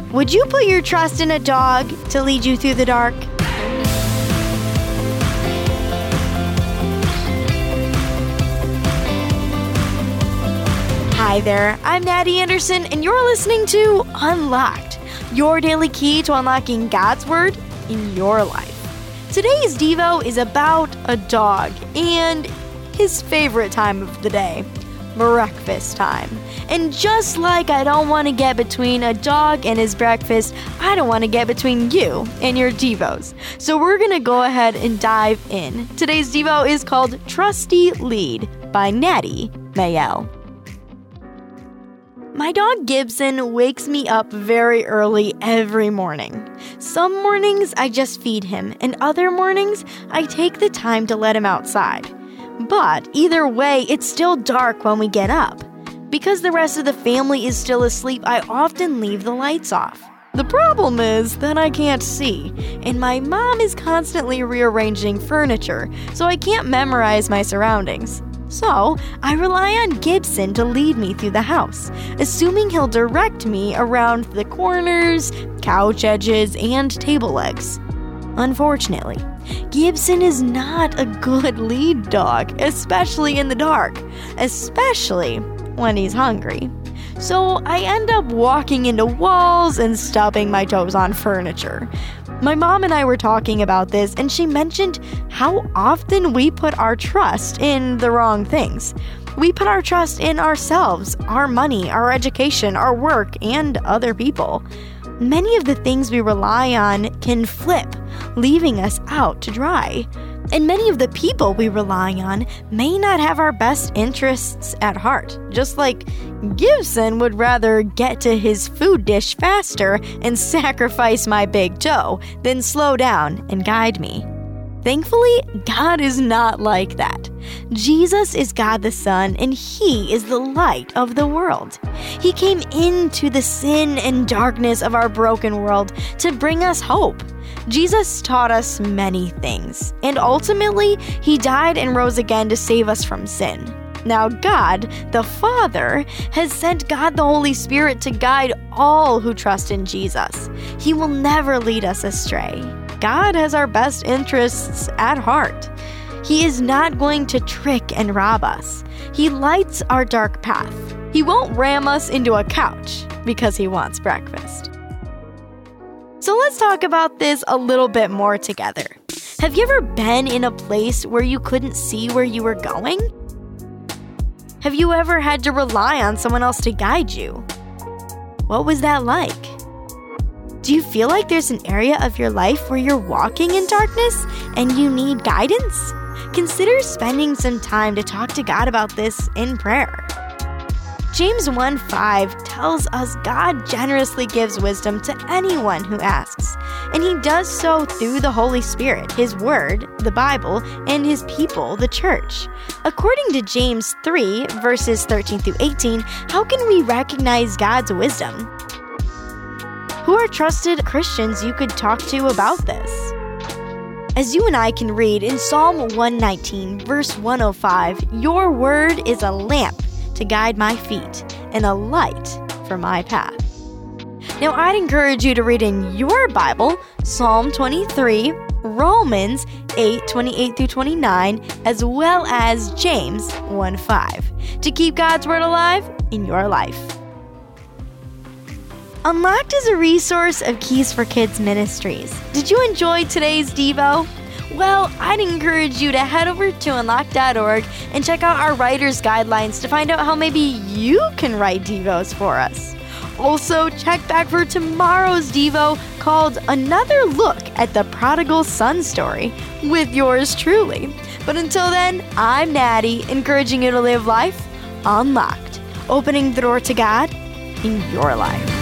Would you put your trust in a dog to lead you through the dark? Hi there, I'm Natty Anderson, and you're listening to Unlocked, your daily key to unlocking God's Word in your life. Today's Devo is about a dog and his favorite time of the day, breakfast time. And just like I don't want to get between a dog and his breakfast, I don't want to get between you and your Devos. So we're going to go ahead and dive in. Today's Devo is called Trusty Lead by Natty Mayel. My dog Gibson wakes me up very early every morning. Some mornings I just feed him, and other mornings I take the time to let him outside. But either way, it's still dark when we get up. Because the rest of the family is still asleep, I often leave the lights off. The problem is that I can't see, and my mom is constantly rearranging furniture, so I can't memorize my surroundings. So, I rely on Gibson to lead me through the house, assuming he'll direct me around the corners, couch edges, and table legs. Unfortunately, Gibson is not a good lead dog, especially in the dark, especially when he's hungry. So, I end up walking into walls and stubbing my toes on furniture. My mom and I were talking about this, and she mentioned how often we put our trust in the wrong things. We put our trust in ourselves, our money, our education, our work, and other people. Many of the things we rely on can flip, leaving us out to dry. And many of the people we rely on may not have our best interests at heart, just like Gibson would rather get to his food dish faster and sacrifice my big toe than slow down and guide me. Thankfully, God is not like that. Jesus is God the Son, and He is the light of the world. He came into the sin and darkness of our broken world to bring us hope. Jesus taught us many things, and ultimately, He died and rose again to save us from sin. Now, God, the Father, has sent God the Holy Spirit to guide all who trust in Jesus. He will never lead us astray. God has our best interests at heart. He is not going to trick and rob us. He lights our dark path. He won't ram us into a couch because He wants breakfast. So let's talk about this a little bit more together. Have you ever been in a place where you couldn't see where you were going? Have you ever had to rely on someone else to guide you? What was that like? Do you feel like there's an area of your life where you're walking in darkness and you need guidance? Consider spending some time to talk to God about this in prayer. James 1:5 tells us God generously gives wisdom to anyone who asks, and He does so through the Holy Spirit, His Word, the Bible, and His people, the church. According to James 3, verses 13 through 18, how can we recognize God's wisdom? Who are trusted Christians you could talk to about this? As you and I can read in Psalm 119, verse 105, your word is a lamp to guide my feet and a light for my path. Now, I'd encourage you to read in your Bible Psalm 23, Romans 8:28 through 29, as well as James 1:5 to keep God's Word alive in your life. Unlocked is a resource of Keys for Kids Ministries. Did you enjoy today's Devo? Well, I'd encourage you to head over to unlocked.org and check out our writer's guidelines to find out how maybe you can write Devos for us. Also, check back for tomorrow's Devo called Another Look at the Prodigal Son Story with yours truly. But until then, I'm Natty, encouraging you to live life unlocked, opening the door to God in your life.